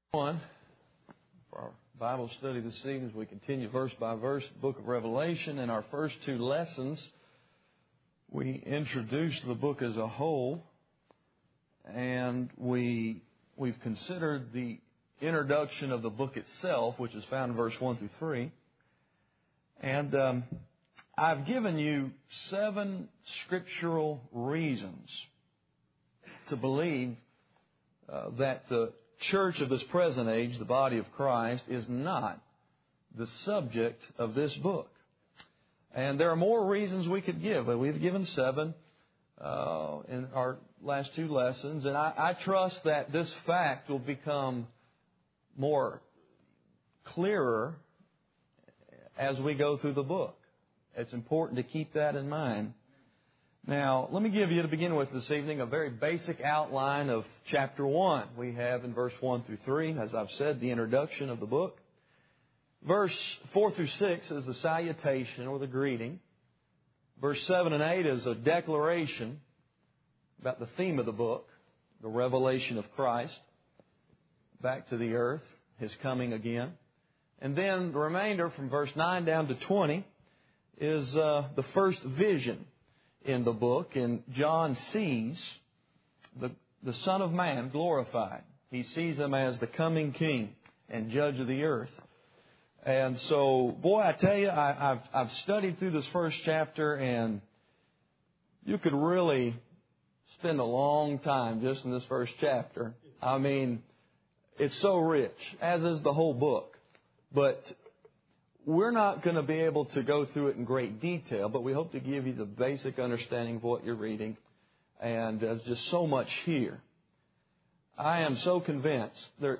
1 for our Bible study this evening as we continue verse by verse the book of Revelation. In our first two lessons, we introduced the book as a whole, and we've considered the introduction of the book itself, which is found in verse 1 through 3. And I've given you 7 scriptural reasons to believe that the church of this present age, the body of Christ, is not the subject of this book. And there are more reasons we could give, but we've given 7 in our last two lessons. And I trust that this fact will become more clearer as we go through the book. It's important to keep that in mind. Now, let me give you, to begin with this evening, a very basic outline of chapter 1. We have in verse 1 through 3, as I've said, the introduction of the book. Verse 4 through 6 is the salutation or the greeting. Verse 7 and 8 is a declaration about the theme of the book, the revelation of Christ back to the earth, His coming again. And then the remainder from verse 9 down to 20 is the first vision in the book, and John sees the Son of Man glorified. He sees Him as the coming King and Judge of the earth. And so, boy, I tell you, I've studied through this first chapter, and you could really spend a long time just in this first chapter. I mean, it's so rich, as is the whole book. But we're not going to be able to go through it in great detail, but we hope to give you the basic understanding of what you're reading. And there's just so much here. I am so convinced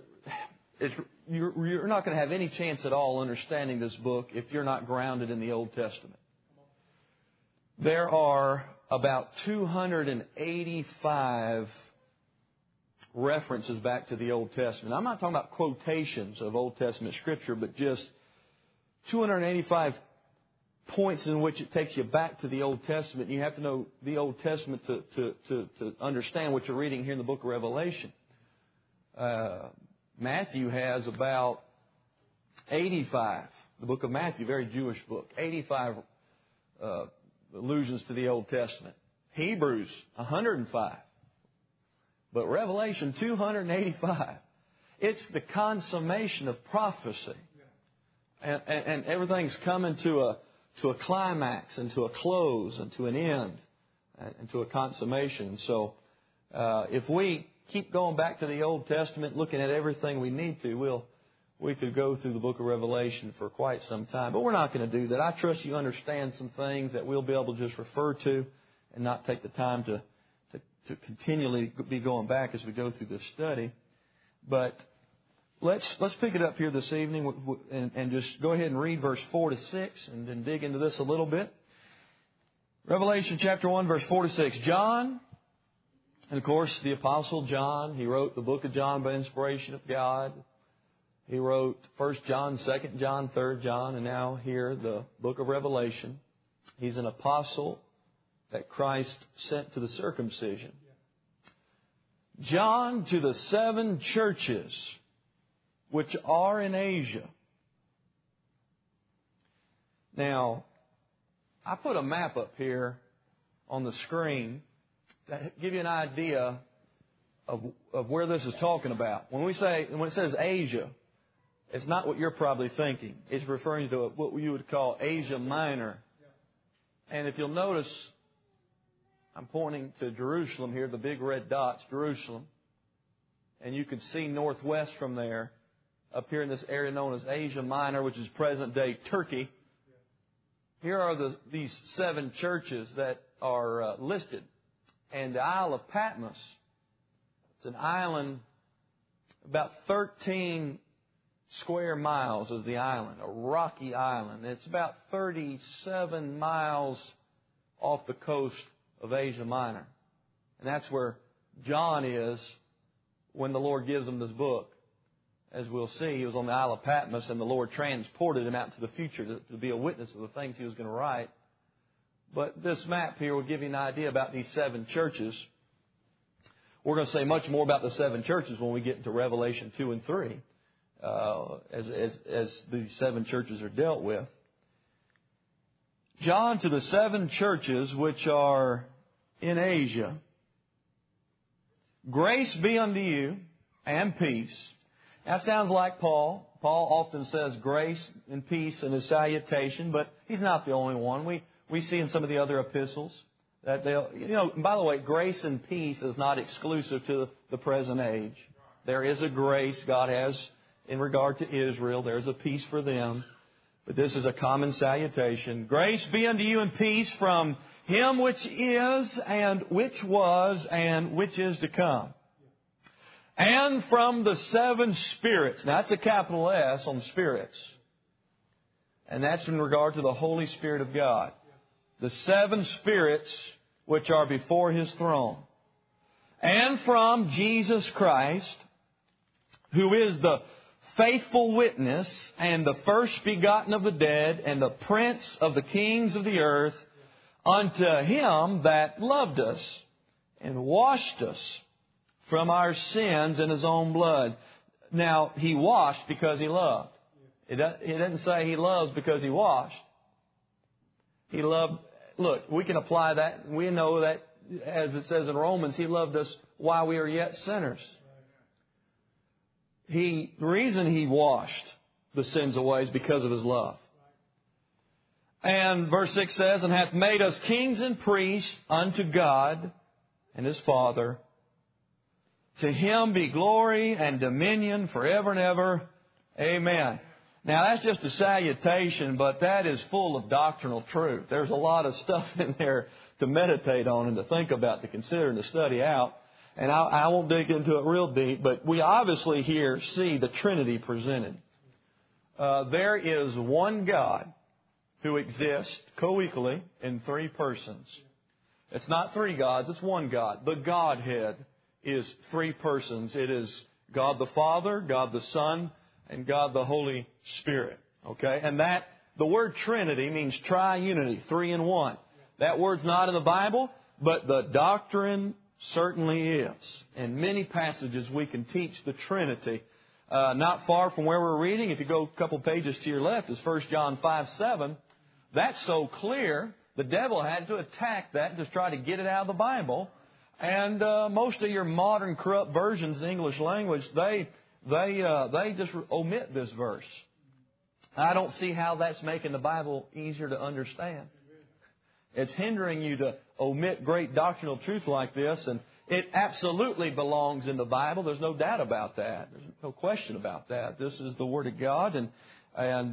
you're not going to have any chance at all understanding this book if you're not grounded in the Old Testament. There are about 285 references back to the Old Testament. I'm not talking about quotations of Old Testament Scripture, but just 285 points in which it takes you back to the Old Testament. You have to know the Old Testament to understand what you're reading here in the book of Revelation. Matthew has about 85. The book of Matthew, very Jewish book. 85 allusions to the Old Testament. Hebrews, 105. But Revelation, 285. It's the consummation of prophecy. And everything's coming to a climax and to a close and to an end and to a consummation. So if we keep going back to the Old Testament, looking at everything we need to, we could go through the book of Revelation for quite some time. But we're not going to do that. I trust you understand some things that we'll be able to just refer to and not take the time to continually be going back as we go through this study. But Let's pick it up here this evening and just go ahead and read verse 4 to 6 and then dig into this a little bit. Revelation chapter 1, verse 4 to 6. John, and of course the Apostle John, he wrote the book of John by inspiration of God. He wrote 1 John, 2 John, 3 John, and now here the book of Revelation. He's an apostle that Christ sent to the circumcision. John, to the 7 churches which are in Asia. Now, I put a map up here on the screen to give you an idea of where this is talking about. When it says Asia, it's not what you're probably thinking. It's referring to what you would call Asia Minor. And if you'll notice, I'm pointing to Jerusalem here, the big red dots, Jerusalem. And you can see northwest from there, up here in this area known as Asia Minor, which is present-day Turkey. Here are these 7 churches that are listed. And the Isle of Patmos, it's an island, about 13 square miles is the island, a rocky island. It's about 37 miles off the coast of Asia Minor. And that's where John is when the Lord gives him this book. As we'll see, he was on the Isle of Patmos, and the Lord transported him out to the future to be a witness of the things he was going to write. But this map here will give you an idea about these 7 churches. we're going to say much more about the seven churches when we get into Revelation 2 and 3, as these seven churches are dealt with. John, to the seven churches which are in Asia, grace be unto you and peace. That sounds like Paul. Paul often says grace and peace in his salutation, but he's not the only one. We see in some of the other epistles that they'll, by the way, grace and peace is not exclusive to the present age. There is a grace God has in regard to Israel. There's a peace for them. But this is a common salutation. Grace be unto you and peace from Him which is and which was and which is to come. And from the seven spirits. Now that's a capital S on spirits. And that's in regard to the Holy Spirit of God. The seven spirits which are before His throne. And from Jesus Christ, who is the faithful witness and the first begotten of the dead and the prince of the kings of the earth, unto Him that loved us and washed us from our sins in His own blood. Now, He washed because He loved. It doesn't say He loves because He washed. He loved. Look, we can apply that. We know that, as it says in Romans, He loved us while we were yet sinners. The reason He washed the sins away is because of His love. And verse 6 says, and hath made us kings and priests unto God and His Father. To Him be glory and dominion forever and ever. Amen. Now that's just a salutation, but that is full of doctrinal truth. There's a lot of stuff in there to meditate on and to think about, to consider and to study out. And I won't dig into it real deep, but we obviously here see the Trinity presented. There is one God who exists co-equally in three persons. It's not three gods, it's one God. The Godhead is three persons. It is God the Father, God the Son, and God the Holy Spirit. Okay? And the word Trinity means triunity, three in one. That word's not in the Bible, but the doctrine certainly is. In many passages we can teach the Trinity. Not far from where we're reading, if you go a couple pages to your left, is 1 John 5:7. That's so clear, the devil had to attack that to try to get it out of the Bible. And most of your modern corrupt versions in the English language, they just omit this verse. I don't see how that's making the Bible easier to understand. It's hindering you to omit great doctrinal truth like this, and it absolutely belongs in the Bible. There's no doubt about that. There's no question about that. This is the Word of God, and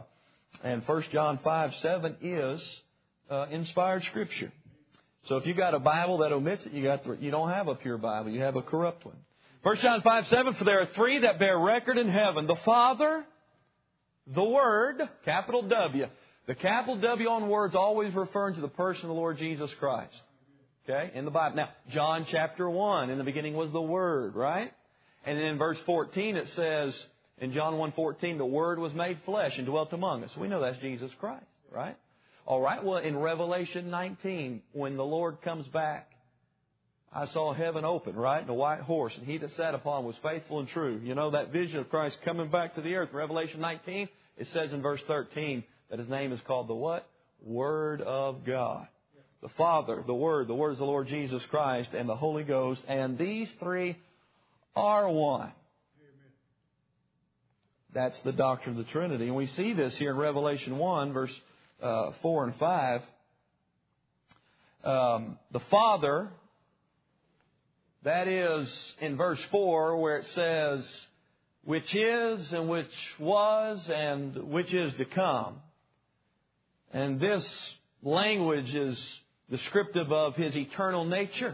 1 John 5:7 is inspired Scripture. So if you got a Bible that omits it, you don't have a pure Bible. You have a corrupt one. 1 John 5:7, for there are three that bear record in heaven: the Father, the Word, capital W. The capital W on words always referring to the person of the Lord Jesus Christ. Okay? In the Bible. Now, John chapter 1, in the beginning was the Word, right? And then in verse 14 it says, in John 1:14, the Word was made flesh and dwelt among us. We know that's Jesus Christ, right? All right, well, in Revelation 19, when the Lord comes back, I saw heaven open, right? And a white horse, and He that sat upon was faithful and true. You know that vision of Christ coming back to the earth. Revelation 19, it says in verse 13 that His name is called the what? Word of God. The Father, the Word is the Lord Jesus Christ, and the Holy Ghost, and these three are one. That's the doctrine of the Trinity. And we see this here in Revelation 1, verse 4 and 5. The Father, that is in verse 4 where it says, which is and which was and which is to come. And this language is descriptive of His eternal nature.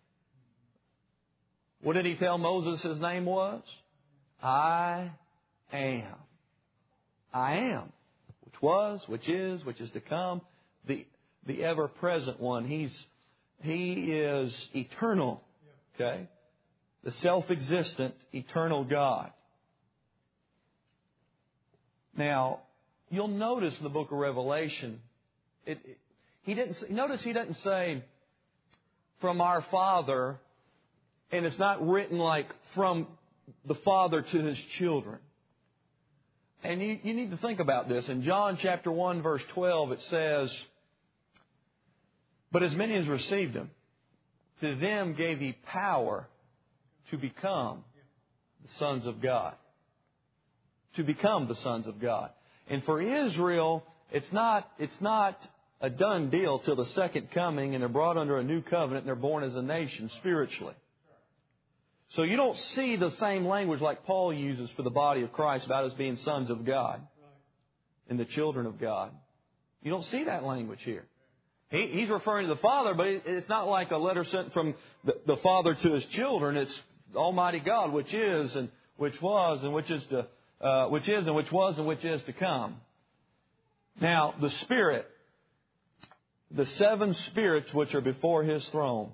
What did He tell Moses His name was? I am. I am. Which was, which is to come. The ever-present one. He is eternal. Okay? The self-existent, eternal God. Now, you'll notice in the book of Revelation, He doesn't say, from our Father And it's not written like from the Father to His children. And you need to think about this. In John chapter 1, verse 12, it says, "But as many as received Him, to them gave He power to become the sons of God." To become the sons of God. And for Israel, it's not a done deal till the second coming, and they're brought under a new covenant, and they're born as a nation spiritually. So you don't see the same language like Paul uses for the body of Christ about us being sons of God and the children of God. You don't see that language here. He's referring to the Father, but it's not like a letter sent from the Father to His children. It's Almighty God, which is and which was and which is and which was and which is to come. Now, the Spirit, the seven spirits which are before His throne.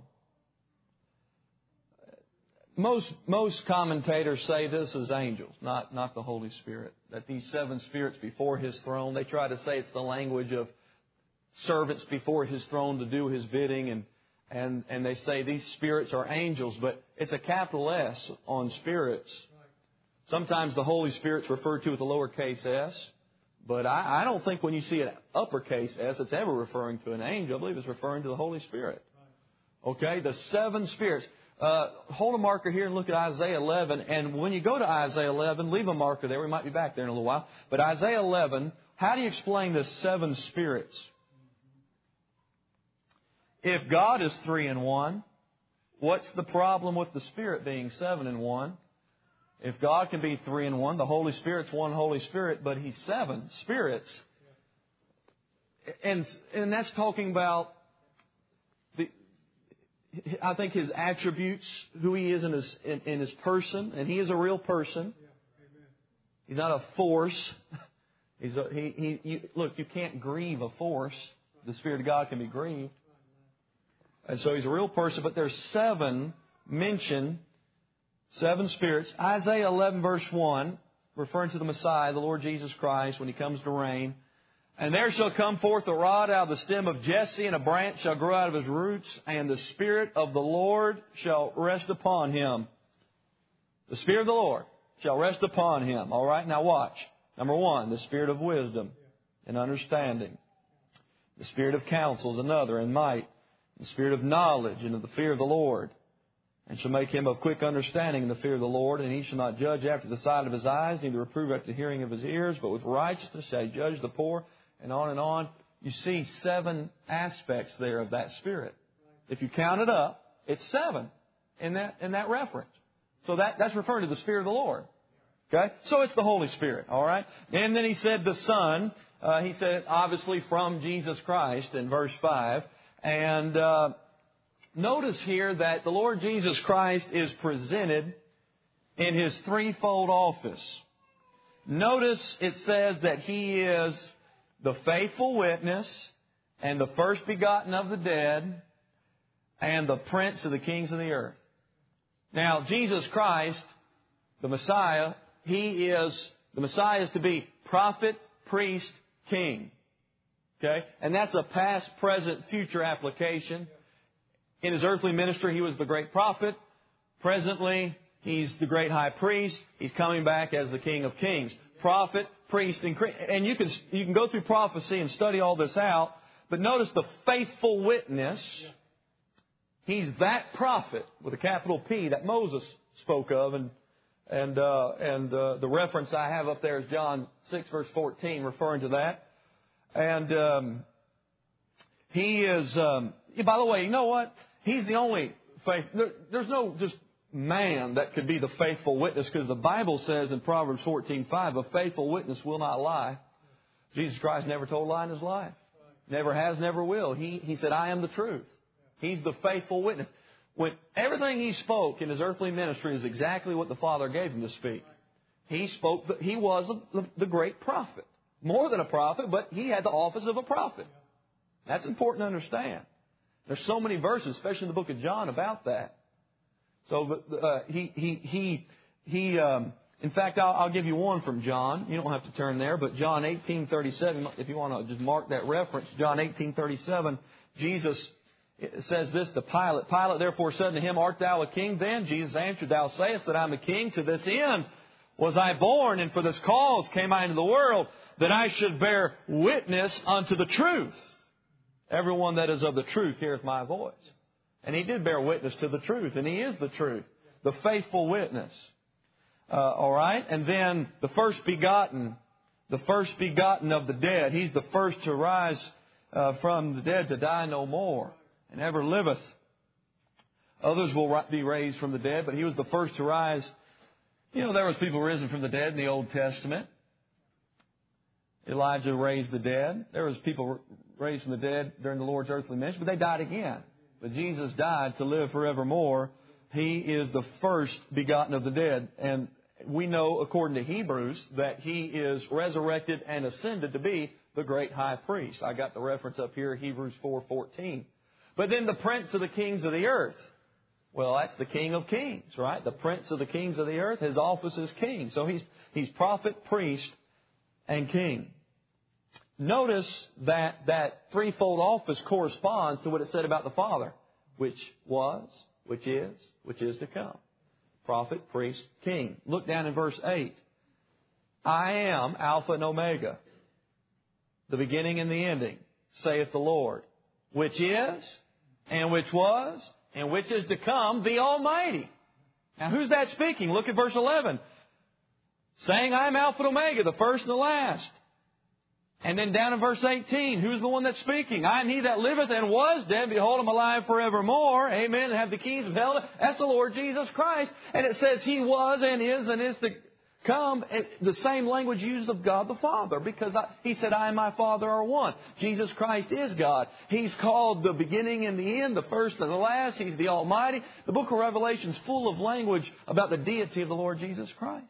Most commentators say this is angels, not the Holy Spirit. That these seven spirits before His throne, they try to say it's the language of servants before His throne to do His bidding, and they say these spirits are angels, but it's a capital S on spirits. Sometimes the Holy Spirit's referred to with a lowercase s, but I don't think when you see an uppercase S, it's ever referring to an angel. I believe it's referring to the Holy Spirit. Okay, the seven spirits. Hold a marker here and look at Isaiah 11. And when you go to Isaiah 11, leave a marker there. We might be back there in a little while. But Isaiah 11, how do you explain the seven spirits? If God is 3 in 1, what's the problem with the Spirit being 7 in 1? If God can be 3 in 1, the Holy Spirit's one Holy Spirit, but He's 7 spirits. And that's talking about I think His attributes, who He is in His person, and He is a real person. He's not a force. Look, you can't grieve a force. The Spirit of God can be grieved. And so He's a real person, but there's 7 mentioned, 7 spirits. Isaiah 11 verse 1, referring to the Messiah, the Lord Jesus Christ, when He comes to reign. "And there shall come forth a rod out of the stem of Jesse, and a branch shall grow out of his roots, and the Spirit of the Lord shall rest upon him." The Spirit of the Lord shall rest upon him. All right, now watch. Number 1, the Spirit of wisdom and understanding. The Spirit of counsel is another, and might. The Spirit of knowledge and of the fear of the Lord. "And shall make him of quick understanding in the fear of the Lord. And he shall not judge after the sight of his eyes, neither reprove after the hearing of his ears, but with righteousness shall he judge the poor." And on and on. You see 7 aspects there of that Spirit. If you count it up, it's 7 in that reference. So that's referring to the Spirit of the Lord. Okay? So it's the Holy Spirit. All right? And then He said the Son. He said obviously from Jesus Christ in verse 5. And notice here that the Lord Jesus Christ is presented in His threefold office. Notice it says that He is the faithful witness, and the first begotten of the dead, and the prince of the kings of the earth. Now, Jesus Christ, the Messiah, the Messiah is to be prophet, priest, king. Okay? And that's a past, present, future application. In His earthly ministry, He was the great prophet. Presently, He's the great high priest. He's coming back as the King of Kings. Prophet, priest, and you can go through prophecy and study all this out. But notice the faithful witness. He's that prophet with a capital P that Moses spoke of, and the reference I have up there is John 6 verse 14, referring to that. And he is. By the way, you know what? He's the only faith. There's no just man that could be the faithful witness, because the Bible says in Proverbs 14:5, a faithful witness will not lie. Jesus Christ never told a lie in His life. Never has, never will. He said, "I am the truth." He's the faithful witness. When everything He spoke in His earthly ministry is exactly what the Father gave Him to speak. He spoke. He was the great prophet. More than a prophet, but He had the office of a prophet. That's important to understand. There's so many verses, especially in the book of John, about that. So in fact, I'll give you one from John. You don't have to turn there, but John 18:37. If you want to just mark that reference, John 18:37. Jesus it says this to Pilate. Pilate therefore said to him, Art thou a king then? Jesus answered, Thou sayest that I am a king. To this end was I born, and for this cause came I into the world, that I should bear witness unto the truth. Everyone that is of the truth heareth my voice. And He did bear witness to the truth, and He is the truth, the faithful witness. All right? And then the first begotten of the dead. He's the first to rise from the dead, to die no more, and ever liveth. Others will be raised from the dead, but He was the first to rise. You know, there was people risen from the dead in the Old Testament. Elijah raised the dead. There was people raised from the dead during the Lord's earthly ministry, but they died again. But Jesus died to live forevermore. He is the first begotten of the dead. And we know, according to Hebrews, that He is resurrected and ascended to be the great high priest. I got the reference up here, Hebrews 4:14. But then the prince of the kings of the earth. Well, that's the King of Kings, right? The prince of the kings of the earth. His office is king. So he's prophet, priest, and king. Notice that threefold office corresponds to what it said about the Father, which was, which is to come. Prophet, priest, king. Look down in verse 8. I am Alpha and Omega, the beginning and the ending, saith the Lord, which is, and which was, and which is to come, the Almighty. Now, who's that speaking? Look at verse 11. Saying, I am Alpha and Omega, the first and the last. And then down in verse 18, who's the one that's speaking? I am He that liveth and was dead. Behold, I'm alive forevermore. Amen. And have the keys of hell. That's the Lord Jesus Christ. And it says He was and is to come. The same language used of God the Father. Because He said, I and my Father are one. Jesus Christ is God. He's called the beginning and the end, the first and the last. He's the Almighty. The book of Revelation is full of language about the deity of the Lord Jesus Christ.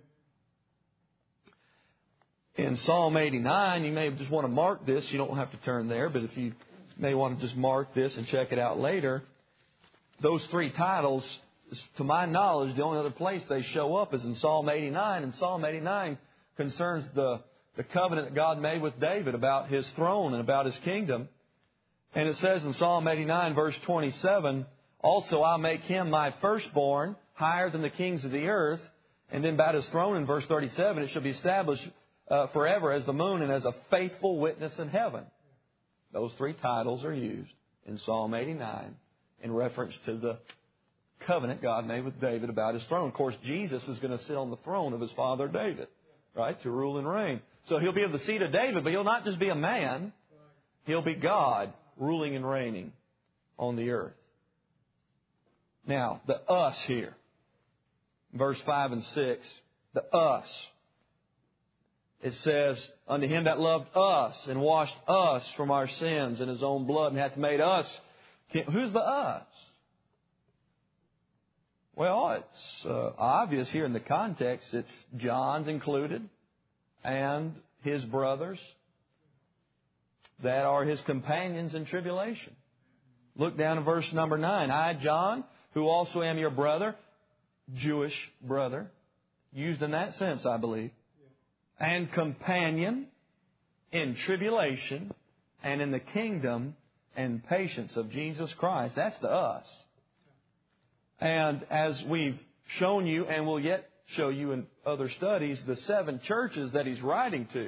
In Psalm 89, you may just want to mark this. You don't have to turn there, but if you may want to just mark this and check it out later. Those three titles, to my knowledge, the only other place they show up is in Psalm 89. And Psalm 89 concerns the covenant that God made with David about His throne and about His kingdom. And it says in Psalm 89, verse 27, Also I'll make Him my firstborn, higher than the kings of the earth. And then about His throne in verse 37, it shall be established forever as the moon and as a faithful witness in heaven. Those three titles are used in Psalm 89 in reference to the covenant God made with David about His throne. Of course, Jesus is going to sit on the throne of His father David, right, to rule and reign. So He'll be of the seed of David, but He'll not just be a man. He'll be God ruling and reigning on the earth. Now, the us here, verse 5 and 6, the us. It says, Unto Him that loved us and washed us from our sins in His own blood and hath made us. Who's the us? Well, it's obvious here in the context. It's John's included and his brothers that are his companions in tribulation. Look down in verse number 9. I, John, who also am your brother, Jewish brother, used in that sense, I believe, and companion in tribulation and in the kingdom and patience of Jesus Christ. That's the us. And as we've shown you and will yet show you in other studies, the 7 churches that he's writing to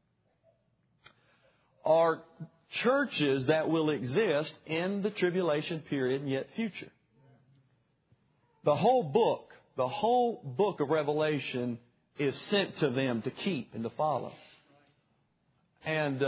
are churches that will exist in the tribulation period and yet future. The whole book of Revelation is sent to them to keep and to follow. And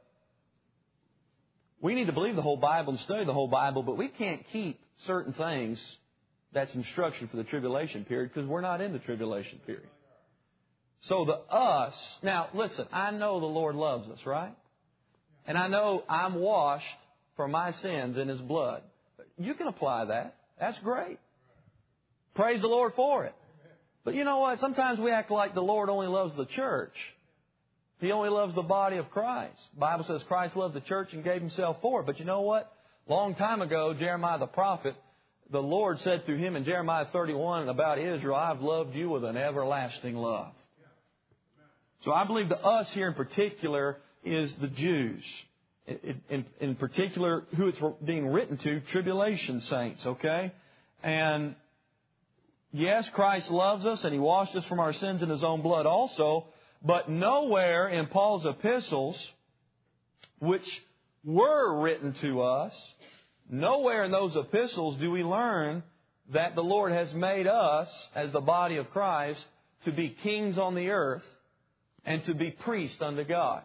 we need to believe the whole Bible and study the whole Bible, but we can't keep certain things that's instruction for the tribulation period because we're not in the tribulation period. So the us, now listen, I know the Lord loves us, right? And I know I'm washed for my sins in His blood. You can apply that. That's great. Praise the Lord for it. But you know what? Sometimes we act like the Lord only loves the church. He only loves the body of Christ. The Bible says Christ loved the church and gave Himself for it. But you know what? Long time ago, Jeremiah the prophet, the Lord said through him in Jeremiah 31 about Israel, I've loved you with an everlasting love. So I believe the us here in particular is the Jews. In particular, who it's being written to, tribulation saints, okay? And yes, Christ loves us and He washed us from our sins in His own blood also, but nowhere in Paul's epistles, which were written to us, nowhere in those epistles do we learn that the Lord has made us, as the body of Christ, to be kings on the earth and to be priests unto God.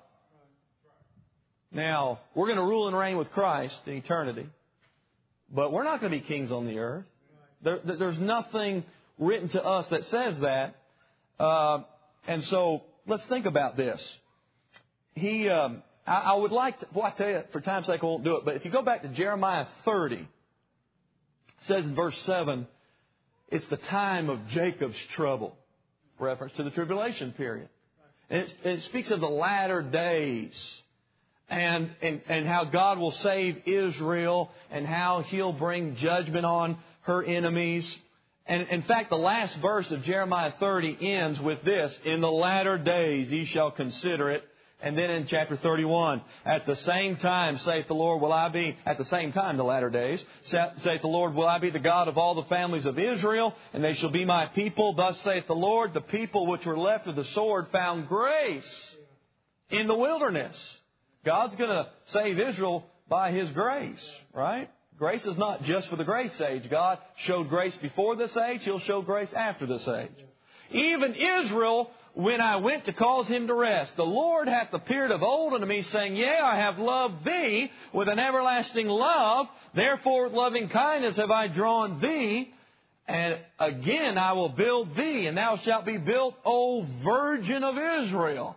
Now, we're going to rule and reign with Christ in eternity, but we're not going to be kings on the earth. There's nothing written to us that says that. And so, let's think about this. I would like to, I tell you, for time's sake I won't do it, but if you go back to Jeremiah 30, it says in verse 7, it's the time of Jacob's trouble, reference to the tribulation period. And it speaks of the latter days. And how God will save Israel and how He'll bring judgment on her enemies. And in fact, the last verse of Jeremiah 30 ends with this: in the latter days ye shall consider it. And then in chapter 31, at the same time, saith the Lord, will I be, at the same time, the latter days, saith the Lord, will I be the God of all the families of Israel, and they shall be my people. Thus saith the Lord, the people which were left of the sword found grace in the wilderness. God's going to save Israel by His grace, right? Grace is not just for the grace age. God showed grace before this age. He'll show grace after this age. Even Israel, when I went to cause him to rest, the Lord hath appeared of old unto me, saying, Yea, I have loved thee with an everlasting love. Therefore with loving kindness have I drawn thee. And again I will build thee, and thou shalt be built, O Virgin of Israel.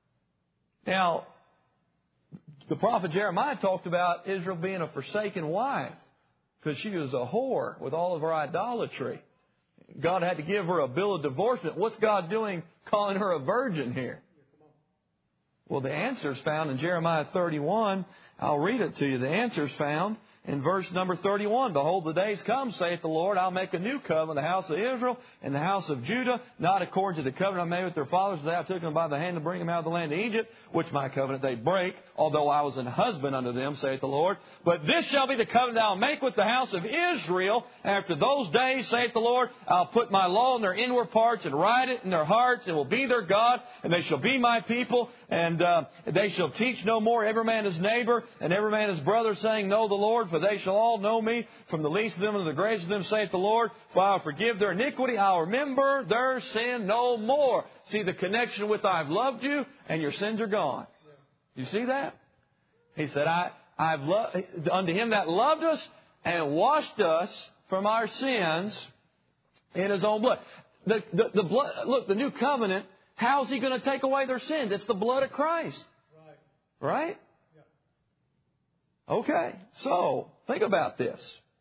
Now, the prophet Jeremiah talked about Israel being a forsaken wife because she was a whore with all of her idolatry. God had to give her a bill of divorcement. What's God doing calling her a virgin here? Well, the answer is found in Jeremiah 31. I'll read it to you. The answer is found in verse number 31. Behold, the days come, saith the Lord, I'll make a new covenant with the house of Israel and the house of Judah, not according to the covenant I made with their fathers, that I took them by the hand to bring them out of the land of Egypt, which my covenant they break, although I was an husband unto them, saith the Lord. But this shall be the covenant I'll make with the house of Israel. After those days, saith the Lord, I'll put my law in their inward parts and write it in their hearts, and will be their God, and they shall be my people, and they shall teach no more every man his neighbor and every man his brother, saying, Know the Lord, for they shall all know me, from the least of them unto the greatest of them, saith the Lord. For I'll forgive their iniquity, I'll remember their sin no more. See the connection with I've loved you, and your sins are gone. You see that? He said, I've loved unto him that loved us and washed us from our sins in His own blood. The blood. Look, the new covenant. How's He going to take away their sins? It's the blood of Christ, right? Okay, so think about this.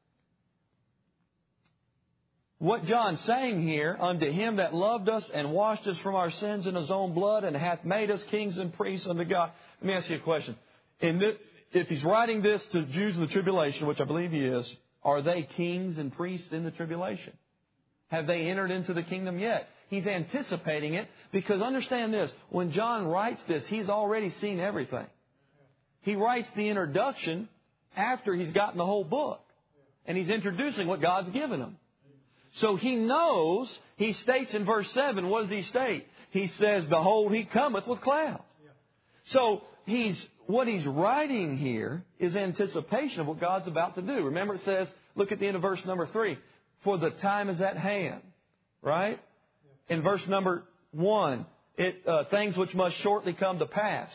What John's saying here, unto Him that loved us and washed us from our sins in His own blood and hath made us kings and priests unto God. Let me ask you a question. If He's writing this to Jews in the tribulation, which I believe He is, are they kings and priests in the tribulation? Have they entered into the kingdom yet? He's anticipating it because understand this. When John writes this, he's already seen everything. He writes the introduction after he's gotten the whole book. And he's introducing what God's given him. So he knows, he states in verse 7, what does he state? He says, Behold, He cometh with clouds. So what he's writing here is anticipation of what God's about to do. Remember it says, look at the end of verse number 3, for the time is at hand. Right? In verse number 1, things which must shortly come to pass.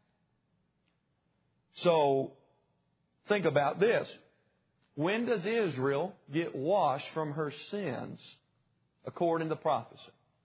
So, think about this. When does Israel get washed from her sins according to prophecy?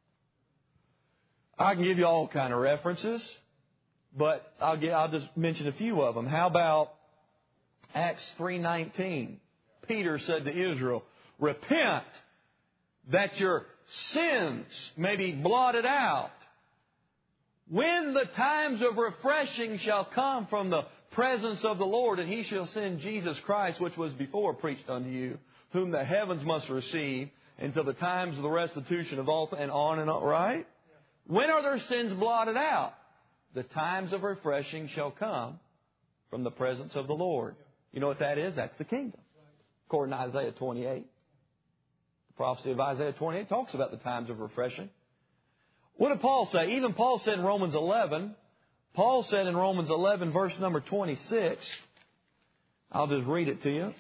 I can give you all kind of references, but I'll just mention a few of them. How about Acts 3:19? Peter said to Israel, Repent, that your sins may be blotted out. When the times of refreshing shall come from the presence of the Lord, and He shall send Jesus Christ, which was before preached unto you, whom the heavens must receive, until the times of the restitution of all, and on, right? When are their sins blotted out? The times of refreshing shall come from the presence of the Lord. You know what that is? That's the kingdom. According to Isaiah 28. The prophecy of Isaiah 28 talks about the times of refreshing. What did Paul say? Even Paul said in Romans 11, Paul said in Romans 11, verse number 26, I'll just read it to you.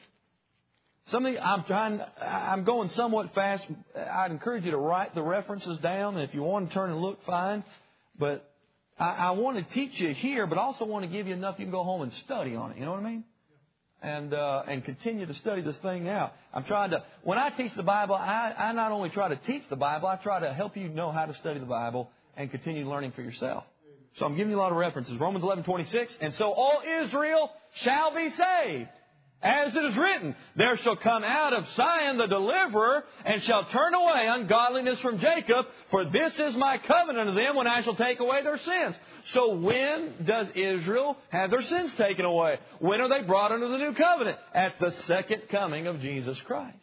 I'm going somewhat fast. I'd encourage you to write the references down. And if you want to turn and look, fine. But I want to teach you here, but also want to give you enough you can go home and study on it. You know what I mean? And continue to study this thing out. When I teach the Bible, I not only try to teach the Bible, I try to help you know how to study the Bible and continue learning for yourself. So I'm giving you a lot of references. Romans 11:26, and so all Israel shall be saved. As it is written, there shall come out of Zion the deliverer, and shall turn away ungodliness from Jacob, for this is my covenant of them when I shall take away their sins. So when does Israel have their sins taken away? When are they brought under the new covenant? At the second coming of Jesus Christ.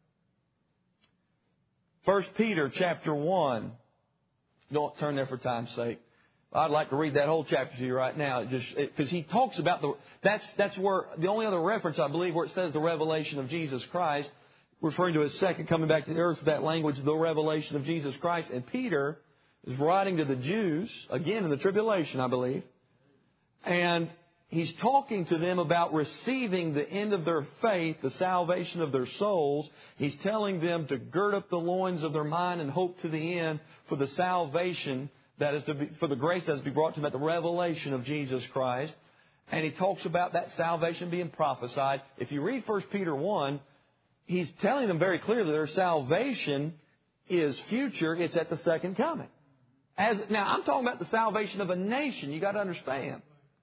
1 Peter chapter 1. Don't turn there for time's sake. I'd like to read that whole chapter to you right now, because he talks about that's where the only other reference I believe where it says the revelation of Jesus Christ, referring to His second coming back to the earth, that language, the revelation of Jesus Christ. And Peter is writing to the Jews again in the tribulation, I believe, and he's talking to them about receiving the end of their faith, the salvation of their souls. He's telling them to gird up the loins of their mind and hope to the end for the salvation. That is for the grace that is to be brought to them at the revelation of Jesus Christ. And he talks about that salvation being prophesied. If you read 1 Peter 1, he's telling them very clearly their salvation is future. It's at the second coming. Now, I'm talking about the salvation of a nation. You've got to understand.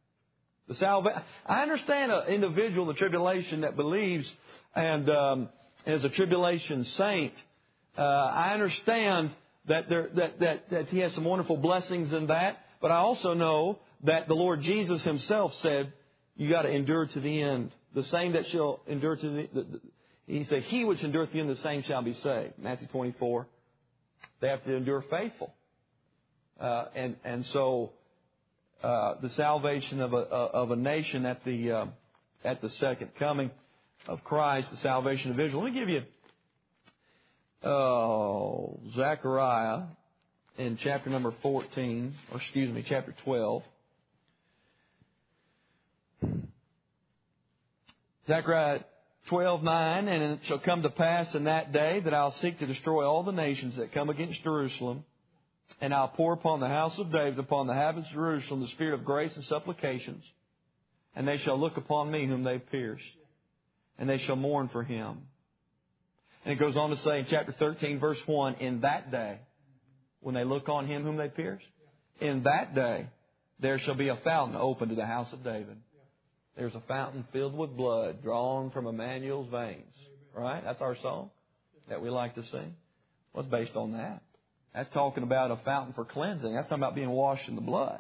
I understand an individual in the tribulation that believes and is a tribulation saint. I understand that he has some wonderful blessings in that. But I also know that the Lord Jesus Himself said, you got to endure to the end. The same that shall endure to the He said, he which endureth to the end, the same shall be saved. Matthew 24. They have to endure faithful. So the salvation of a nation at the second coming of Christ, the salvation of Israel. Let me give you Zechariah in chapter number 14, chapter 12. Zechariah 12:9, and it shall come to pass in that day that I'll seek to destroy all the nations that come against Jerusalem, and I'll pour upon the house of David, upon the inhabitants of Jerusalem, the spirit of grace and supplications, and they shall look upon me whom they pierced, and they shall mourn for him. And it goes on to say in chapter 13, verse 1, in that day, when they look on him whom they pierced, in that day there shall be a fountain open to the house of David. There's a fountain filled with blood drawn from Emmanuel's veins. Right? That's our song that we like to sing. What's based on that? That's talking about a fountain for cleansing. That's talking about being washed in the blood.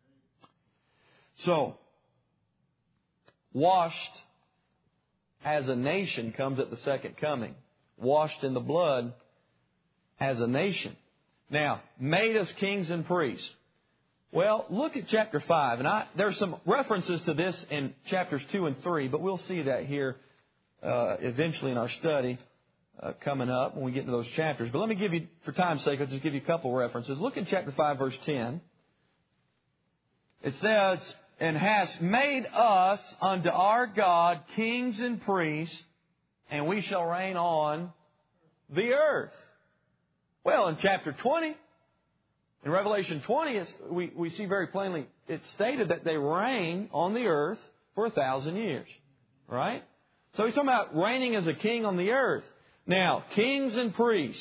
So, washed as a nation comes at the second coming. Washed in the blood as a nation. Now, made us kings and priests. Well, look at chapter 5. And there's some references to this in chapters 2 and 3, but we'll see that here eventually in our study coming up when we get into those chapters. But let me give you, for time's sake, I'll just give you a couple references. Look in chapter 5, verse 10. It says, and hast made us unto our God kings and priests, and we shall reign on the earth. Well, in chapter 20, in Revelation 20, we see very plainly, it's stated that they reign on the earth for 1,000 years. Right? So he's talking about reigning as a king on the earth. Now, kings and priests.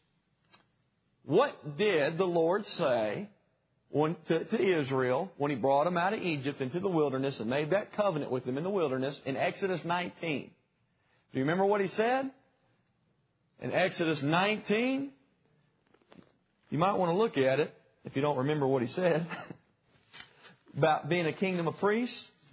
What did the Lord say to Israel when He brought them out of Egypt into the wilderness and made that covenant with them in the wilderness in Exodus 19? Do you remember what He said? In Exodus 19, you might want to look at it if you don't remember what He said about being a kingdom of priests.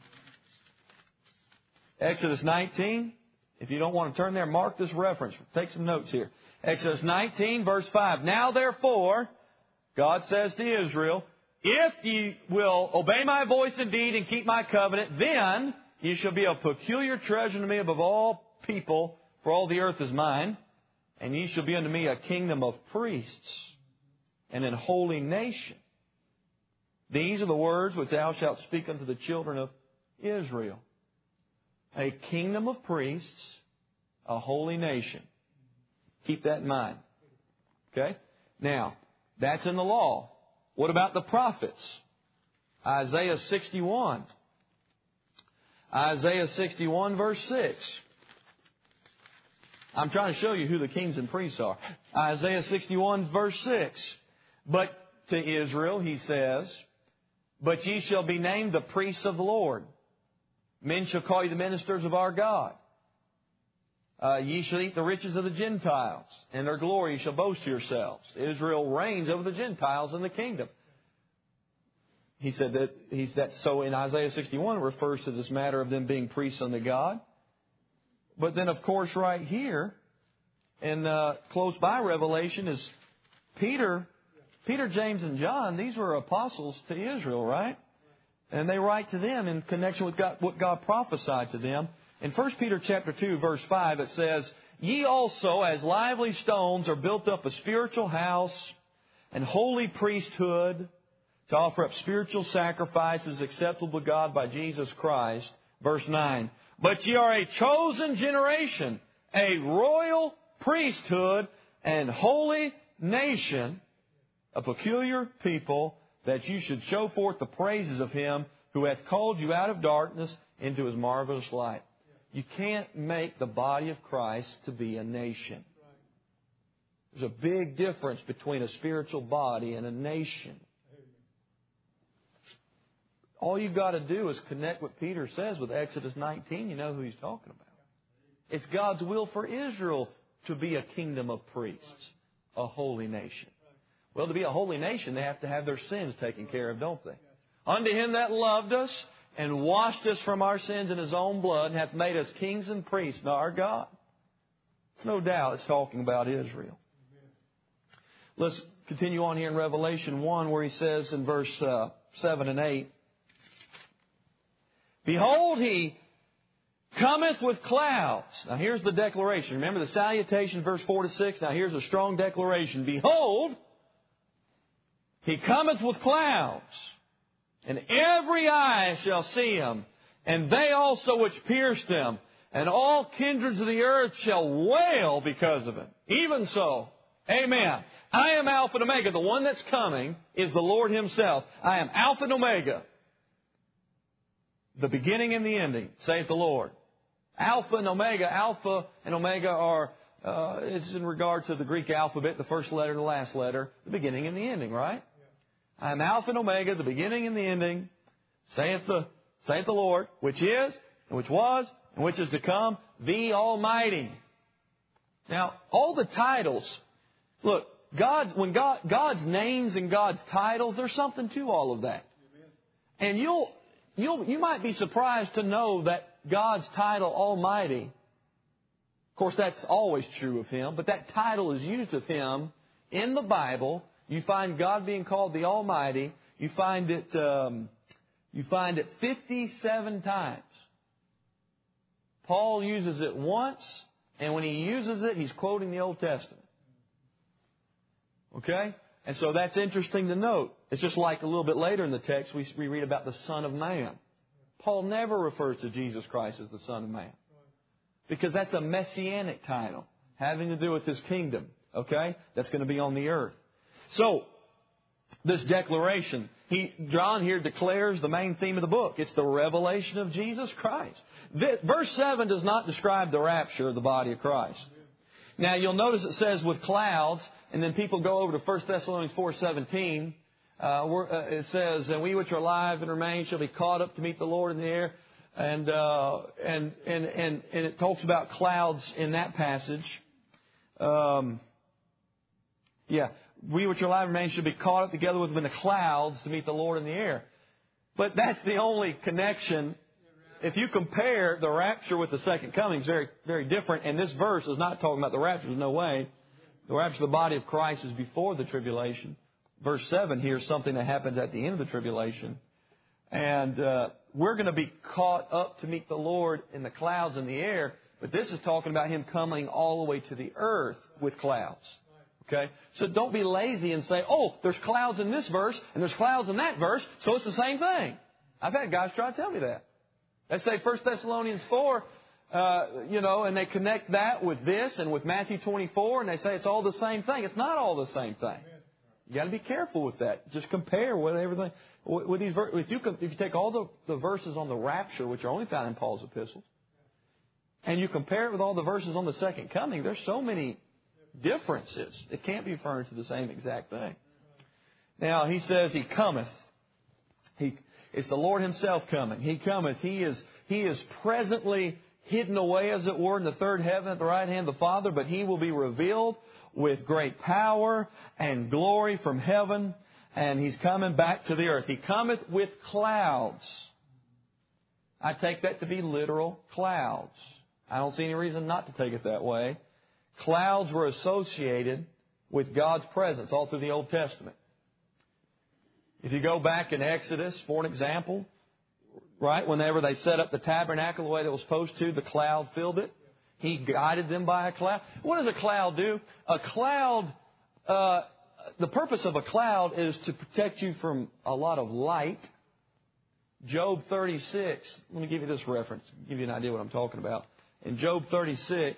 Exodus 19. If you don't want to turn there, mark this reference. Take some notes here. Exodus 19, verse 5. Now therefore, God says to Israel, if ye will obey my voice indeed and keep my covenant, then ye shall be a peculiar treasure to me above all people, for all the earth is mine. And ye shall be unto me a kingdom of priests and an holy nation. These are the words which thou shalt speak unto the children of Israel. A kingdom of priests, a holy nation. Keep that in mind. Okay? Now, that's in the law. What about the prophets? Isaiah 61. Isaiah 61 verse 6. I'm trying to show you who the kings and priests are. Isaiah 61 verse 6. But to Israel, he says, but ye shall be named the priests of the Lord. Men shall call you the ministers of our God. Ye shall eat the riches of the Gentiles, and their glory ye shall boast to yourselves. Israel reigns over the Gentiles in the kingdom. He said that so in Isaiah 61 it refers to this matter of them being priests unto God. But then, of course, right here, and close by Revelation is Peter, James, and John. These were apostles to Israel, right? And they write to them in connection with what God prophesied to them. In 1 Peter chapter 2, verse 5, it says, ye also, as lively stones, are built up a spiritual house and holy priesthood to offer up spiritual sacrifices acceptable to God by Jesus Christ. Verse 9, but ye are a chosen generation, a royal priesthood and holy nation, a peculiar people, that you should show forth the praises of Him who hath called you out of darkness into His marvelous light. You can't make the body of Christ to be a nation. There's a big difference between a spiritual body and a nation. All you've got to do is connect what Peter says with Exodus 19. You know who he's talking about. It's God's will for Israel to be a kingdom of priests, a holy nation. Well, to be a holy nation, they have to have their sins taken care of, don't they? Unto Him that loved us and washed us from our sins in His own blood and hath made us kings and priests to our God. No doubt it's talking about Israel. Let's continue on here in Revelation 1 where he says in verse 7 and 8, behold, He cometh with clouds. Now here's the declaration. Remember the salutation, verse 4 to 6. Now here's a strong declaration. Behold, He cometh with clouds, and every eye shall see Him, and they also which pierced Him, and all kindreds of the earth shall wail because of Him. Even so, amen. I am Alpha and Omega. The one that's coming is the Lord Himself. I am Alpha and Omega, the beginning and the ending, saith the Lord. Alpha and Omega are, is in regard to the Greek alphabet, the first letter and the last letter, the beginning and the ending, right? I am Alpha and Omega, the beginning and the ending, saith the Lord, which is, and which was, and which is to come, the Almighty. Now, all the titles, look, God's names and God's titles, there's something to all of that. And you might be surprised to know that God's title, Almighty, of course that's always true of Him, but that title is used of Him in the Bible. You find God being called the Almighty. You find it 57 times. Paul uses it once, and when he uses it, he's quoting the Old Testament. Okay? And so that's interesting to note. It's just like a little bit later in the text, we read about the Son of Man. Paul never refers to Jesus Christ as the Son of Man, because that's a messianic title having to do with His kingdom. Okay? That's going to be on the earth. So, this declaration, John here declares the main theme of the book. It's the revelation of Jesus Christ. Verse 7 does not describe the rapture of the body of Christ. Now, you'll notice it says with clouds, and then people go over to 1 Thessalonians 4:17. It says, and we which are alive and remain shall be caught up to meet the Lord in the air. And it talks about clouds in that passage. We which are alive and remain shall be caught up together with them in the clouds to meet the Lord in the air. But that's the only connection. If you compare the rapture with the second coming, it's very, very different. And this verse is not talking about the rapture. There's no way. The rapture of the body of Christ is before the tribulation. verse 7 here is something that happens at the end of the tribulation. And we're going to be caught up to meet the Lord in the clouds in the air. But this is talking about Him coming all the way to the earth with clouds. Okay? So don't be lazy and say, oh, there's clouds in this verse and there's clouds in that verse, so it's the same thing. I've had guys try to tell me that. They say 1 Thessalonians 4, and they connect that with this and with Matthew 24, and they say it's all the same thing. It's not all the same thing. You got to be careful with that. Just compare with everything. With these, if you take all the verses on the rapture, which are only found in Paul's epistles, and you compare it with all the verses on the second coming, there's so many differences. It can't be referring to the same exact thing. Now, he says He cometh. It's the Lord Himself coming. He cometh. He is presently hidden away, as it were, in the third heaven at the right hand of the Father, but He will be revealed with great power and glory from heaven, and He's coming back to the earth. He cometh with clouds. I take that to be literal clouds. I don't see any reason not to take it that way. Clouds were associated with God's presence all through the Old Testament. If you go back in Exodus, for an example, right, whenever they set up the tabernacle the way that it was supposed to, the cloud filled it. He guided them by a cloud. What does a cloud do? A cloud, the purpose of a cloud is to protect you from a lot of light. Job 36, let me give you this reference, give you an idea what I'm talking about. In Job 36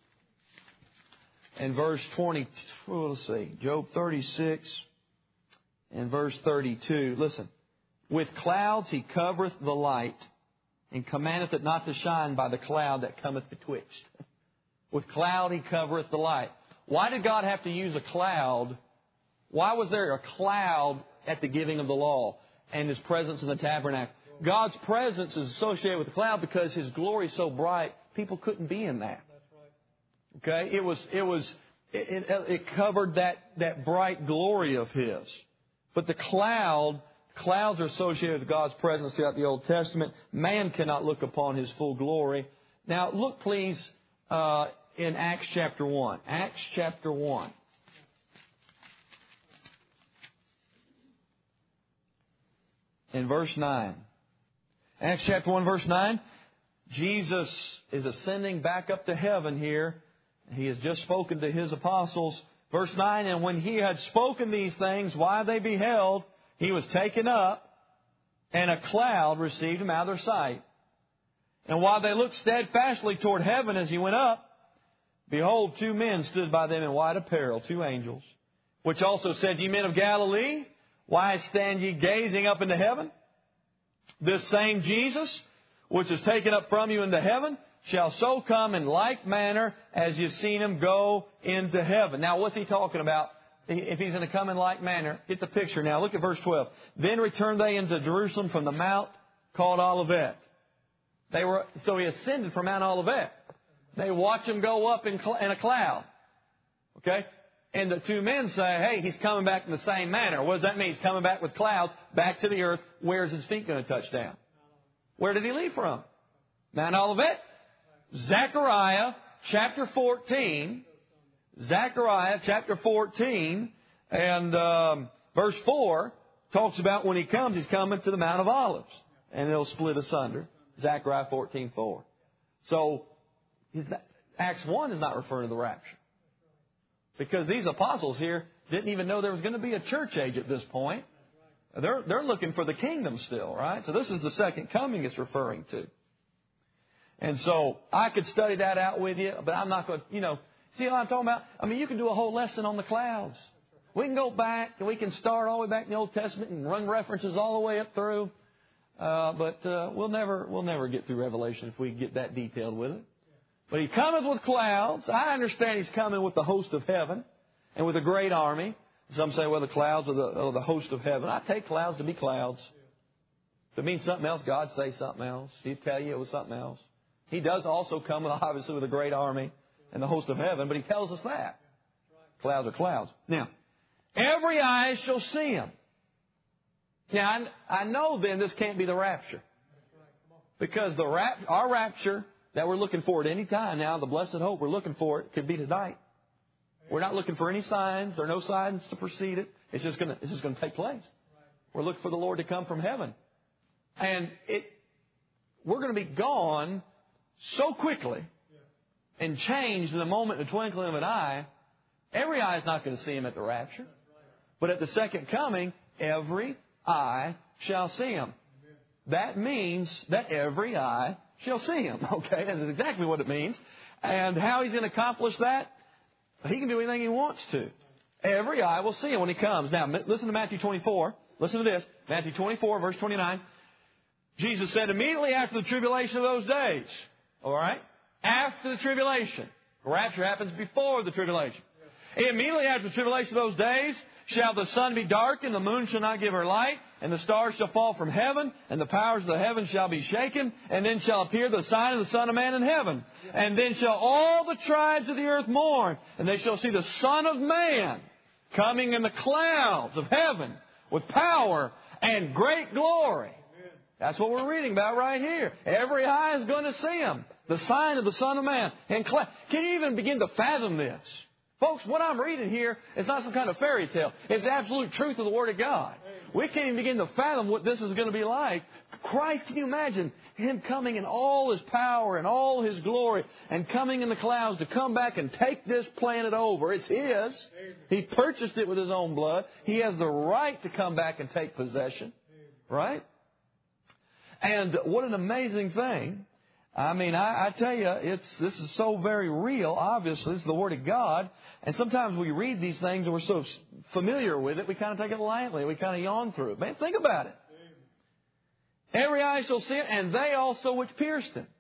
and verse 20, let's see, Job 36 and verse 32, listen. With clouds He covereth the light, and commandeth it not to shine by the cloud that cometh betwixt. With cloud He covereth the light. Why did God have to use a cloud? Why was there a cloud at the giving of the law and His presence in the tabernacle? God's presence is associated with the cloud because His glory is so bright, people couldn't be in that. Okay? It covered that bright glory of His. But the clouds are associated with God's presence throughout the Old Testament. Man cannot look upon His full glory. Now, look, please, in Acts chapter 1. Acts chapter 1. In verse 9. Acts chapter 1, verse 9. Jesus is ascending back up to heaven here. He has just spoken to His apostles. Verse 9, and when He had spoken these things, while they beheld, He was taken up, and a cloud received Him out of their sight. And while they looked steadfastly toward heaven as He went up, behold, 2 men stood by them in white apparel, 2 angels, which also said, Ye men of Galilee, why stand ye gazing up into heaven? This same Jesus, which is taken up from you into heaven, shall so come in like manner as you've seen Him go into heaven. Now, what's He talking about? If He's going to come in like manner, get the picture now. Look at verse 12. Then returned they into Jerusalem from the mount called Olivet. So He ascended from Mount Olivet. They watch Him go up in a cloud. Okay? And the 2 men say, hey, He's coming back in the same manner. What does that mean? He's coming back with clouds back to the earth. Where's His feet going to touch down? Where did He leave from? Mount Olivet. Zechariah chapter 14. Zechariah chapter 14 and verse 4 talks about when He comes, He's coming to the Mount of Olives. And it'll split asunder. Zechariah 14:4. So Acts 1 is not referring to the rapture. Because these apostles here didn't even know there was going to be a church age at this point. They're looking for the kingdom still, right? So this is the second coming it's referring to. And so I could study that out with you, but I'm not going to, see what I'm talking about? I mean, you can do a whole lesson on the clouds. We can go back and we can start all the way back in the Old Testament and run references all the way up through. But we'll never get through Revelation if we get that detailed with it. But He cometh with clouds. I understand He's coming with the host of heaven and with a great army. Some say, well, the clouds are the host of heaven. I take clouds to be clouds. If it means something else, God say something else. He'd tell you it was something else. He does also come, obviously, with a great army and the host of heaven, but He tells us that. Clouds are clouds. Now, every eye shall see Him. Now, I know then this can't be the rapture. Because our rapture that we're looking for at any time now, the blessed hope we're looking for, it could be tonight. We're not looking for any signs. There are no signs to precede it. It's just going to take place. We're looking for the Lord to come from heaven. And we're going to be gone so quickly and changed in a moment, in the twinkling of an eye. Every eye is not going to see Him at the rapture. But at the second coming, every eye shall see Him. That means that every eye shall see Him. Okay, and that's exactly what it means. And how He's going to accomplish that? He can do anything He wants to. Every eye will see Him when He comes. Now, listen to Matthew 24. Listen to this. Matthew 24, verse 29. Jesus said, immediately after the tribulation of those days. All right? After the tribulation. The rapture happens before the tribulation. Immediately after the tribulation of those days, shall the sun be darkened, the moon shall not give her light, and the stars shall fall from heaven, and the powers of the heavens shall be shaken, and then shall appear the sign of the Son of Man in heaven. And then shall all the tribes of the earth mourn, and they shall see the Son of Man coming in the clouds of heaven with power and great glory. That's what we're reading about right here. Every eye is going to see Him. The sign of the Son of Man. And can you even begin to fathom this? Folks, what I'm reading here is not some kind of fairy tale. It's the absolute truth of the Word of God. We can't even begin to fathom what this is going to be like. Christ, can you imagine Him coming in all His power and all His glory and coming in the clouds to come back and take this planet over? It's His. He purchased it with His own blood. He has the right to come back and take possession. Right? And what an amazing thing. I mean, I tell you, this is so very real. Obviously, this is the Word of God. And sometimes we read these things and we're so familiar with it, we kind of take it lightly. We kind of yawn through it. Man, think about it. Every eye shall see it, and they also which pierced Him.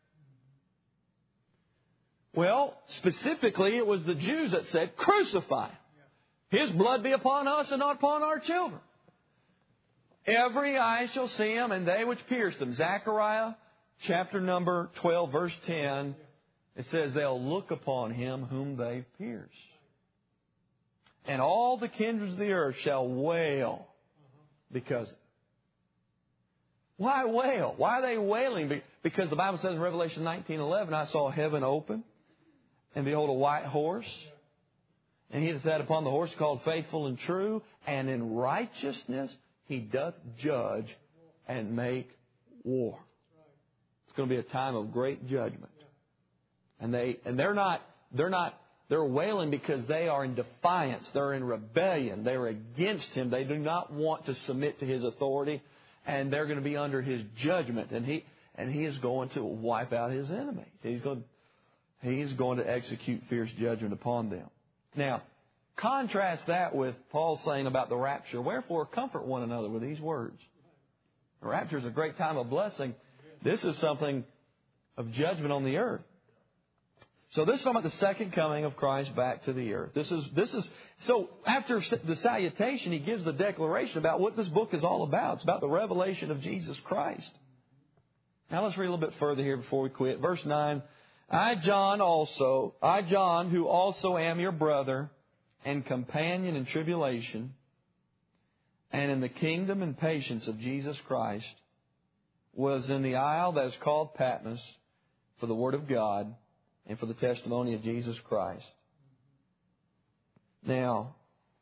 Well, specifically, it was the Jews that said, crucify Him. His blood be upon us and not upon our children. Every eye shall see Him, and they which pierced Him. Zechariah chapter number 12, verse 10, it says, they'll look upon Him whom they pierced. And all the kindreds of the earth shall wail because. Why wail? Why are they wailing? Because the Bible says in Revelation 19:11, I saw heaven open, and behold a white horse. And He that sat upon the horse called Faithful and True, and in righteousness He doth judge and make war. It's going to be a time of great judgment. And they're wailing because they are in defiance. They're in rebellion. They're against Him. They do not want to submit to His authority. And they're going to be under His judgment. And He is going to wipe out His enemies. He's going to execute fierce judgment upon them. Now, contrast that with Paul saying about the rapture. Wherefore, comfort one another with these words. The rapture is a great time of blessing. This is something of judgment on the earth. So this is talking about the second coming of Christ back to the earth. So after the salutation, he gives the declaration about what this book is all about. It's about the revelation of Jesus Christ. Now let's read a little bit further here before we quit. Verse 9. I, John, who also am your brother and companion in tribulation and in the kingdom and patience of Jesus Christ, was in the isle that is called Patmos for the Word of God and for the testimony of Jesus Christ. Now,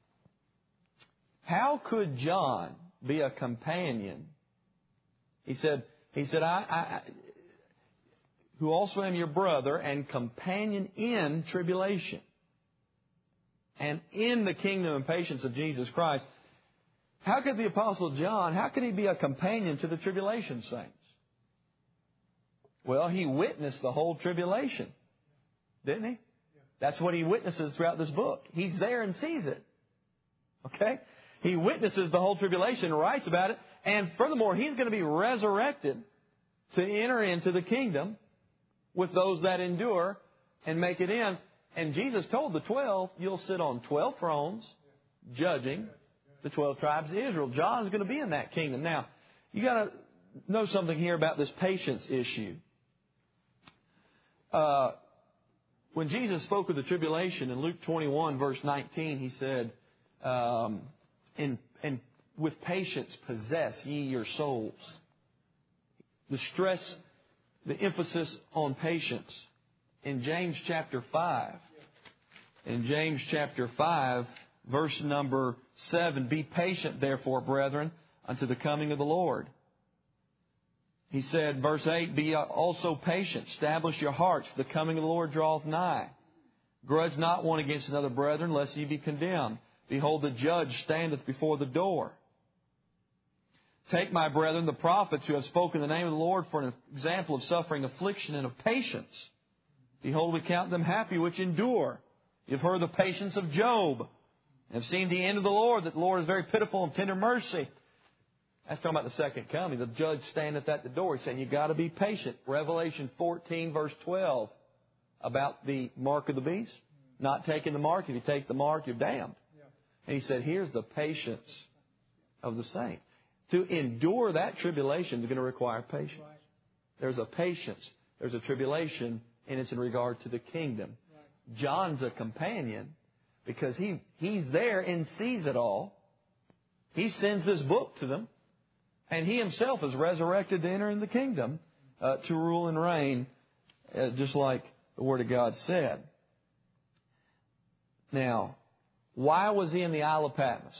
how could John be a companion? He said, I who also am your brother and companion in tribulation and in the kingdom and patience of Jesus Christ. How could the Apostle John, how could he be a companion to the tribulation saints? Well, he witnessed the whole tribulation, didn't he? That's what he witnesses throughout this book. He's there and sees it. Okay? He witnesses the whole tribulation, writes about it, and furthermore, he's going to be resurrected to enter into the kingdom with those that endure and make it in. And Jesus told the 12, you'll sit on 12 thrones judging the 12 tribes of Israel. John's going to be in that kingdom. Now, you got to know something here about this patience issue. When Jesus spoke of the tribulation in Luke 21, verse 19, He said, and with patience possess ye your souls. The stress, the emphasis on patience. In James chapter 5, In James chapter 5, verse number 7, be patient, therefore, brethren, unto the coming of the Lord. He said, verse 8, be also patient, establish your hearts, the coming of the Lord draweth nigh. Grudge not one against another, brethren, lest ye be condemned. Behold, the judge standeth before the door. Take, my brethren, the prophets who have spoken in the name of the Lord for an example of suffering, affliction, and of patience. Behold, we count them happy which endure. You've heard the patience of Job, and have seen the end of the Lord, that the Lord is very pitiful and tender mercy. That's talking about the second coming. The judge standeth at the door. He's saying you've got to be patient. Revelation 14, verse 12, about the mark of the beast. Not taking the mark. If you take the mark, you're damned. And he said, here's the patience of the saint. To endure that tribulation is going to require patience. There's a patience. There's a tribulation, and it's in regard to the kingdom. John's a companion because he's there and sees it all. He sends this book to them. And he himself is resurrected to enter in the kingdom to rule and reign, just like the Word of God said. Now, why was he in the Isle of Patmos?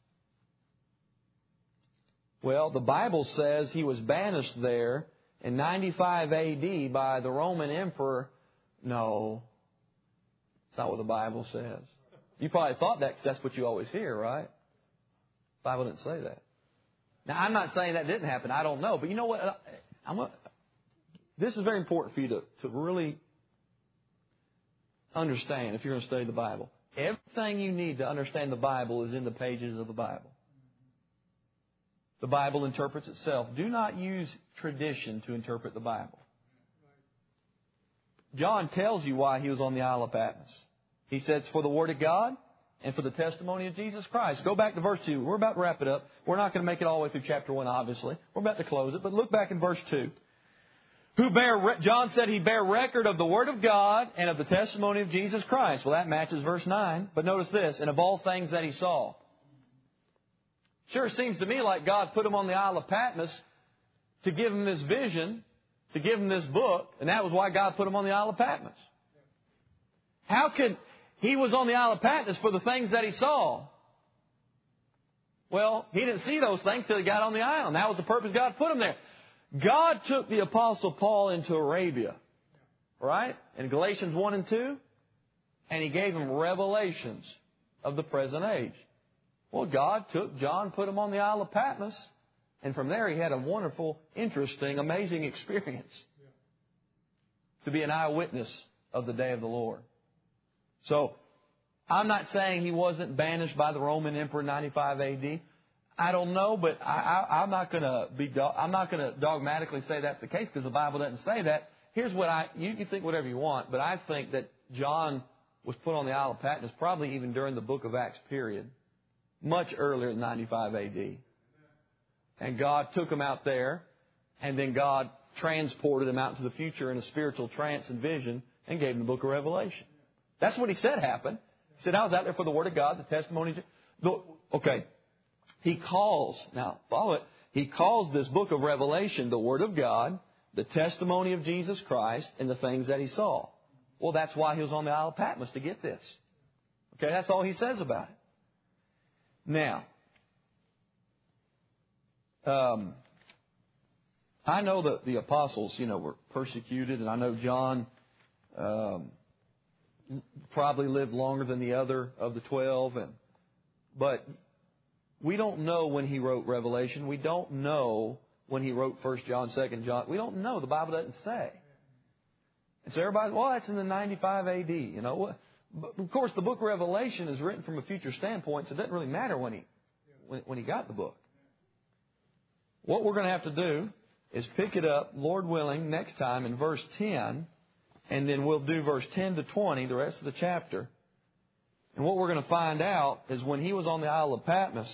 Well, the Bible says he was banished there in 95 A.D. by the Roman Emperor. No, it's not what the Bible says. You probably thought that because that's what you always hear, right? The Bible didn't say that. Now, I'm not saying that didn't happen. I don't know. But you know what? This is very important for you to really understand if you're going to study the Bible. Everything you need to understand the Bible is in the pages of the Bible. The Bible interprets itself. Do not use tradition to interpret the Bible. John tells you why he was on the Isle of Patmos. He says, for the Word of God and for the testimony of Jesus Christ. Go back to verse 2. We're about to wrap it up. We're not going to make it all the way through chapter 1, obviously. We're about to close it. But look back in verse 2. John said he bare record of the Word of God and of the testimony of Jesus Christ. Well, that matches verse 9. But notice this, and of all things that he saw. Sure seems to me like God put him on the Isle of Patmos to give him this vision, to give him this book, and that was why God put him on the Isle of Patmos. How could he was on the Isle of Patmos for the things that he saw? Well, he didn't see those things till he got on the island. That was the purpose God put him there. God took the Apostle Paul into Arabia, right? In Galatians 1 and 2, and he gave him revelations of the present age. Well, God took John, put him on the Isle of Patmos, and from there he had a wonderful, interesting, amazing experience to be an eyewitness of the day of the Lord. So, I'm not saying he wasn't banished by the Roman Emperor in 95 A.D. I don't know, but I'm not going to dogmatically say that's the case because the Bible doesn't say that. Here's what you can think whatever you want, but I think that John was put on the Isle of Patmos probably even during the Book of Acts period, much earlier than 95 A.D. And God took him out there, and then God transported him out into the future in a spiritual trance and vision and gave him the book of Revelation. That's what he said happened. He said, I was out there for the Word of God, the testimony. Okay. He calls, now follow it, he calls this book of Revelation the Word of God, the testimony of Jesus Christ, and the things that he saw. Well, that's why he was on the Isle of Patmos, to get this. Okay, that's all he says about it. Now, I know that the apostles, were persecuted, and I know John probably lived longer than the other of the 12, but we don't know when he wrote Revelation. We don't know when he wrote 1 John, 2 John. We don't know. The Bible doesn't say. And so everybody, that's in the 95 A.D., But of course, the book of Revelation is written from a future standpoint, so it doesn't really matter when he got the book. What we're going to have to do is pick it up, Lord willing, next time in verse 10, and then we'll do verse 10 to 20, the rest of the chapter. And what we're going to find out is when he was on the Isle of Patmos,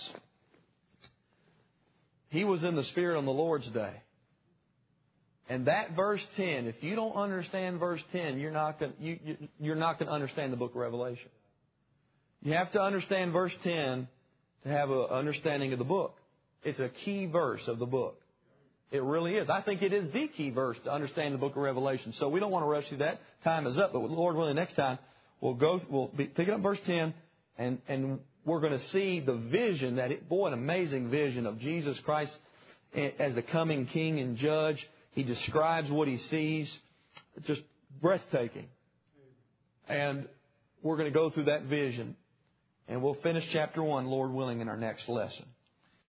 he was in the Spirit on the Lord's day. And that verse 10, if you don't understand verse 10, you're not going to understand the book of Revelation. You have to understand verse 10 to have an understanding of the book. It's a key verse of the book. It really is. I think it is the key verse to understand the book of Revelation. So we don't want to rush through that. Time is up. But with Lord willing, next time We'll be picking up verse 10, and we're going to see the vision an amazing vision of Jesus Christ as the coming King and Judge. He describes what He sees, just breathtaking. And we're going to go through that vision, and we'll finish chapter 1, Lord willing, in our next lesson.